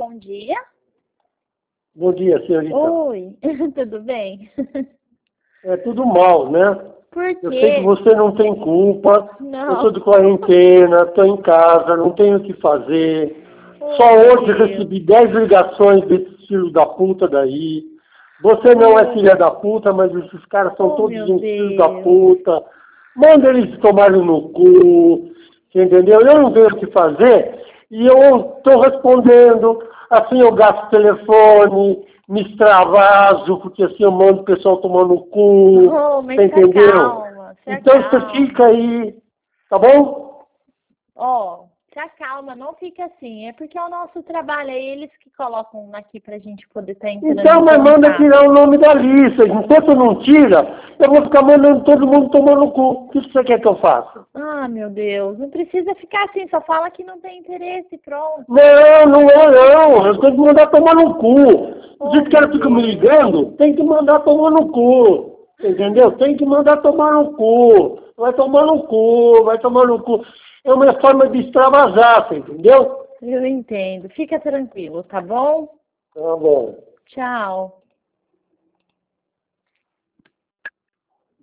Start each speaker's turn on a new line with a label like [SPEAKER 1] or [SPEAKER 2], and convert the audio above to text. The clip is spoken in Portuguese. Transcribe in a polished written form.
[SPEAKER 1] bom dia.
[SPEAKER 2] Bom dia, senhorita.
[SPEAKER 1] Oi, tudo bem?
[SPEAKER 2] É tudo mal, né?
[SPEAKER 1] Por
[SPEAKER 2] Eu sei que
[SPEAKER 1] quê?
[SPEAKER 2] você não tem culpa.
[SPEAKER 1] Não.
[SPEAKER 2] Eu estou de quarentena, estou em casa, não tenho o que fazer.
[SPEAKER 1] Oh,
[SPEAKER 2] Só hoje
[SPEAKER 1] Deus.
[SPEAKER 2] recebi 10 ligações desses filhos da puta daí. Você não é filha da puta, mas esses caras são todos
[SPEAKER 1] meu
[SPEAKER 2] uns filhos da
[SPEAKER 1] Deus.
[SPEAKER 2] puta. Manda eles tomarem no cu, entendeu? Eu não tenho o que fazer e eu estou respondendo. Assim eu gasto telefone, me extravaso, porque assim eu mando o pessoal tomar no cu,
[SPEAKER 1] Oh, mas
[SPEAKER 2] você entendeu?
[SPEAKER 1] calma, se
[SPEAKER 2] Então você
[SPEAKER 1] acalma.
[SPEAKER 2] fica aí, tá bom?
[SPEAKER 1] Ó, se acalma, não fica assim. É porque é o nosso trabalho, é eles que colocam aqui pra gente poder estar entrando
[SPEAKER 2] Então,
[SPEAKER 1] em
[SPEAKER 2] mas manda
[SPEAKER 1] contato.
[SPEAKER 2] tirar o nome da lista. Enquanto não tira, eu vou ficar mandando todo mundo tomar no cu. O que você quer que eu faça?
[SPEAKER 1] Ah, meu Deus, não precisa ficar assim, só fala que não tem interesse, pronto.
[SPEAKER 2] Não, não é não. Eu tenho que mandar tomar no cu.
[SPEAKER 1] Oh,
[SPEAKER 2] Os caras
[SPEAKER 1] meu
[SPEAKER 2] ficam me
[SPEAKER 1] Deus.
[SPEAKER 2] ligando, tem que mandar tomar no cu. Entendeu? Tem que mandar tomar no cu. Vai tomar no cu, vai tomar no cu. É uma forma de extravasar, você entendeu?
[SPEAKER 1] Eu entendo. Fica tranquilo, tá bom?
[SPEAKER 2] Tá bom.
[SPEAKER 1] Tchau.